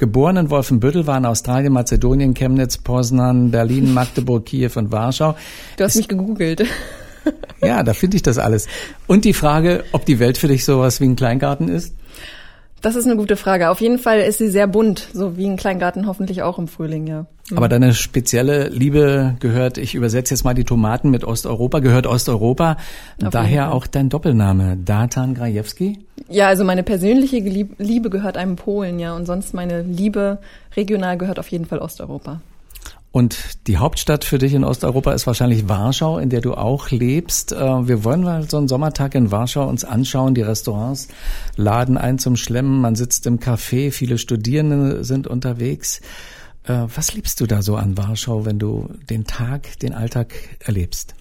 Geboren in Wolfenbüttel, war in Australien, Mazedonien, Chemnitz, Poznan, Berlin, Magdeburg, Kiew und Warschau. Du hast mich gegoogelt. Ja, da finde ich das alles. Und die Frage, ob die Welt für dich sowas wie ein Kleingarten ist? Das ist eine gute Frage. Auf jeden Fall ist sie sehr bunt, so wie ein Kleingarten hoffentlich auch im Frühling, ja. Aber deine spezielle Liebe gehört, ich übersetze jetzt mal die Tomaten mit Osteuropa, gehört Osteuropa. Daher auch dein Doppelname, Datan Grajewski? Ja, also meine persönliche Liebe gehört einem Polen, ja. Und sonst meine Liebe regional gehört auf jeden Fall Osteuropa. Und die Hauptstadt für dich in Osteuropa ist wahrscheinlich Warschau, in der du auch lebst. Wir wollen mal so einen Sommertag in Warschau uns anschauen. Die Restaurants laden ein zum Schlemmen. Man sitzt im Café, viele Studierende sind unterwegs. Was liebst du da so an Warschau, wenn du den Alltag erlebst?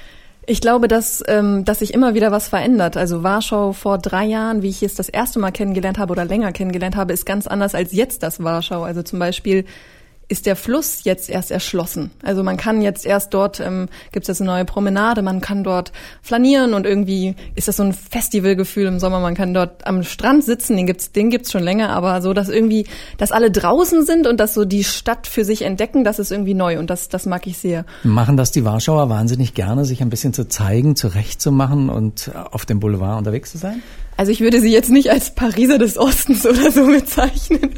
Ich glaube, dass sich immer wieder was verändert. Also Warschau vor 3 Jahren, wie ich es das erste Mal kennengelernt habe oder länger kennengelernt habe, ist ganz anders als jetzt das Warschau. Also zum Beispiel ist der Fluss jetzt erst erschlossen. Also man kann jetzt erst dort, gibt es jetzt eine neue Promenade, man kann dort flanieren und irgendwie ist das so ein Festivalgefühl im Sommer. Man kann dort am Strand sitzen, den gibt's schon länger, aber so, dass alle draußen sind und dass so die Stadt für sich entdecken, das ist irgendwie neu und das mag ich sehr. Machen das die Warschauer wahnsinnig gerne, sich ein bisschen zu zeigen, zurechtzumachen und auf dem Boulevard unterwegs zu sein? Also ich würde sie jetzt nicht als Pariser des Ostens oder so bezeichnen.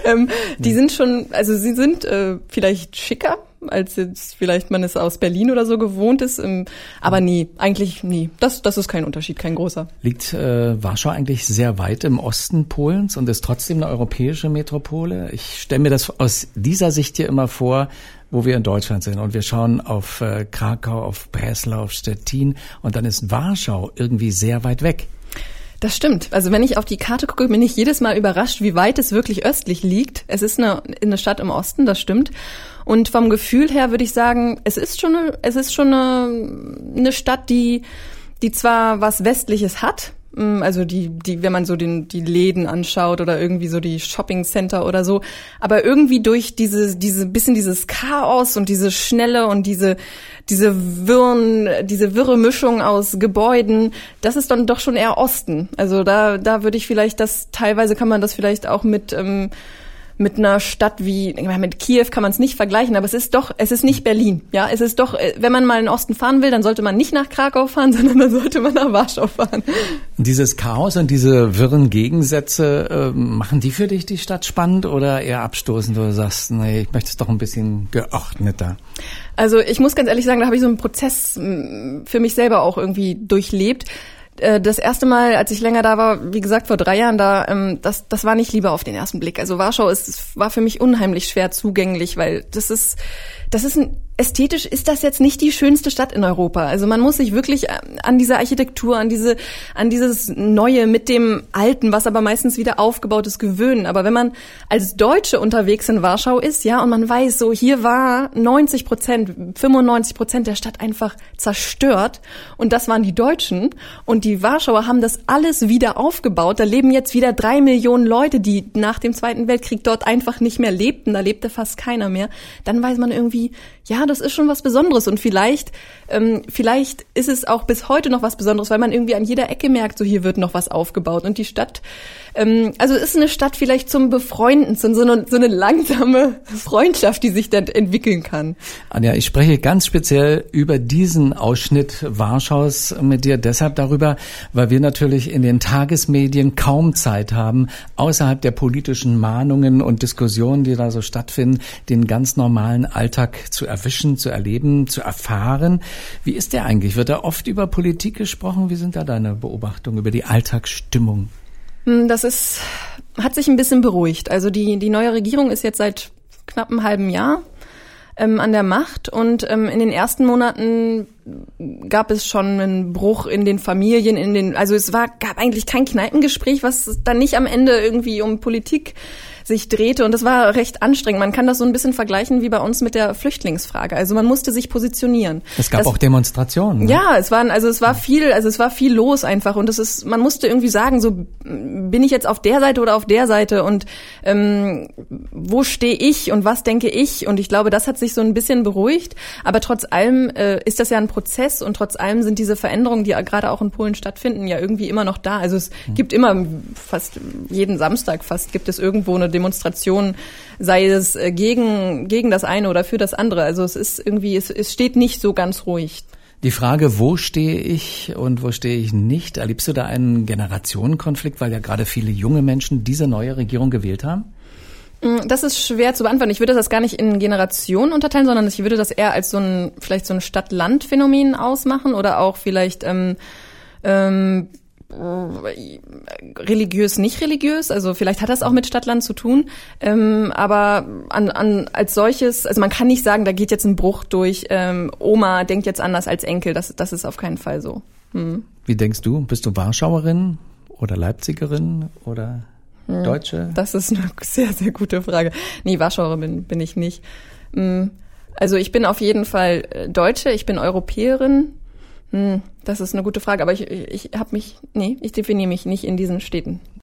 Die sind schon, also sie sind vielleicht schicker, als jetzt vielleicht man es aus Berlin oder so gewohnt ist. Aber nee, eigentlich nie. Das ist kein Unterschied, kein großer. Liegt Warschau eigentlich sehr weit im Osten Polens und ist trotzdem eine europäische Metropole? Ich stelle mir das aus dieser Sicht hier immer vor, wo wir in Deutschland sind und wir schauen auf Krakau, auf Breslau, auf Stettin und dann ist Warschau irgendwie sehr weit weg. Das stimmt. Also wenn ich auf die Karte gucke, bin ich jedes Mal überrascht, wie weit es wirklich östlich liegt. Es ist eine Stadt im Osten, das stimmt. Und vom Gefühl her würde ich sagen, es ist schon eine Stadt, die zwar was Westliches hat. Also die, wenn man so die Läden anschaut oder irgendwie so die Shopping Center oder so, aber irgendwie durch dieses Chaos und diese Schnelle und diese wirre Mischung aus Gebäuden, das ist dann doch schon eher Osten. Also da würde ich vielleicht teilweise kann man das vielleicht auch mit einer Stadt wie, mit Kiew kann man es nicht vergleichen, aber es ist nicht Berlin. Ja, es ist doch, wenn man mal in den Osten fahren will, dann sollte man nicht nach Krakau fahren, sondern dann sollte man nach Warschau fahren. Dieses Chaos und diese wirren Gegensätze, machen die für dich die Stadt spannend oder eher abstoßend, wo du sagst, nee, ich möchte es doch ein bisschen geordneter? Also ich muss ganz ehrlich sagen, da habe ich so einen Prozess für mich selber auch irgendwie durchlebt. Das erste Mal, als ich länger da war, wie gesagt, vor 3 Jahren das war nicht Liebe auf den ersten Blick. Also Warschau war für mich unheimlich schwer zugänglich, weil ästhetisch ist das jetzt nicht die schönste Stadt in Europa. Also man muss sich wirklich an diese Architektur, an dieses Neue mit dem Alten, was aber meistens wieder aufgebaut ist, gewöhnen. Aber wenn man als Deutsche unterwegs in Warschau ist, ja, und man weiß so, hier war 95% der Stadt einfach zerstört und das waren die Deutschen und die Warschauer haben das alles wieder aufgebaut. Da leben jetzt wieder 3 Millionen Leute, die nach dem Zweiten Weltkrieg dort einfach nicht mehr lebten. Da lebte fast keiner mehr. Dann weiß man irgendwie, ja, das ist schon was Besonderes und vielleicht ist es auch bis heute noch was Besonderes, weil man irgendwie an jeder Ecke merkt, so hier wird noch was aufgebaut und die Stadt, also ist eine Stadt vielleicht zum Befreunden, so eine langsame Freundschaft, die sich dann entwickeln kann. Anja, ich spreche ganz speziell über diesen Ausschnitt Warschaus mit dir deshalb darüber, weil wir natürlich in den Tagesmedien kaum Zeit haben, außerhalb der politischen Mahnungen und Diskussionen, die da so stattfinden, den ganz normalen Alltag zu erwischen, zu erleben, zu erfahren. Wie ist der eigentlich? Wird da oft über Politik gesprochen? Wie sind da deine Beobachtungen über die Alltagsstimmung? Hat sich ein bisschen beruhigt. Also die neue Regierung ist jetzt seit knapp einem halben Jahr an der Macht und in den ersten Monaten gab es schon einen Bruch in den Familien, also gab eigentlich kein Kneipengespräch, was dann nicht am Ende irgendwie um Politik sich drehte und das war recht anstrengend. Man kann das so ein bisschen vergleichen wie bei uns mit der Flüchtlingsfrage. Also man musste sich positionieren. Es gab auch Demonstrationen. Ne? Ja, es war viel los einfach und man musste irgendwie sagen, so bin ich jetzt auf der Seite oder auf der Seite und wo stehe ich und was denke ich und ich glaube, das hat sich so ein bisschen beruhigt, aber trotz allem ist das ja ein Prozess und trotz allem sind diese Veränderungen, die gerade auch in Polen stattfinden, ja irgendwie immer noch da. Also es gibt immer fast jeden Samstag gibt es irgendwo eine Demonstration, sei es gegen das eine oder für das andere. Also es ist irgendwie, es steht nicht so ganz ruhig. Die Frage, wo stehe ich und wo stehe ich nicht, erlebst du da einen Generationenkonflikt, weil ja gerade viele junge Menschen diese neue Regierung gewählt haben? Das ist schwer zu beantworten. Ich würde das gar nicht in Generationen unterteilen, sondern ich würde das eher als vielleicht so ein Stadt-Land-Phänomen ausmachen oder auch vielleicht religiös, nicht religiös. Also vielleicht hat das auch mit Stadt-Land zu tun. Aber als solches, also man kann nicht sagen, da geht jetzt ein Bruch durch. Oma denkt jetzt anders als Enkel. Das ist auf keinen Fall so. Wie denkst du? Bist du Warschauerin oder Leipzigerin oder Deutsche? Das ist eine sehr, sehr gute Frage. Nee, Warschauerin bin ich nicht. Also ich bin auf jeden Fall Deutsche, ich bin Europäerin. Das ist eine gute Frage, aber ich definiere mich nicht in diesen Städten.